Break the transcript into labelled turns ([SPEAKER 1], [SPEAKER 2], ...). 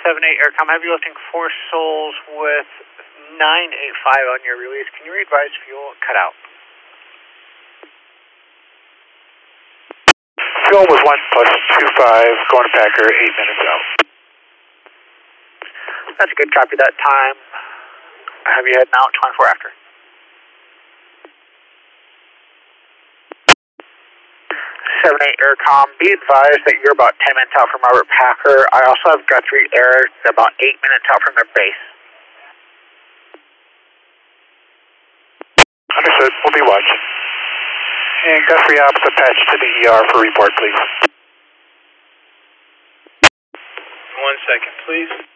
[SPEAKER 1] 7-8 Aircom, heavy lifting 4 souls with 985 on your release. Can you re-advise fuel cut out?
[SPEAKER 2] Fuel was 1+25, going to Packer, 8 minutes out.
[SPEAKER 1] That's a good copy that time. Have you heading out 24 after? 7-8 Aircom, be advised that you're about 10 minutes out from Robert Packer. I also have Guthrie Air about 8 minutes out from their base.
[SPEAKER 2] Understood, we'll be watching. And Guthrie Ops, attach to the ER for report, please.
[SPEAKER 3] 1 second, please.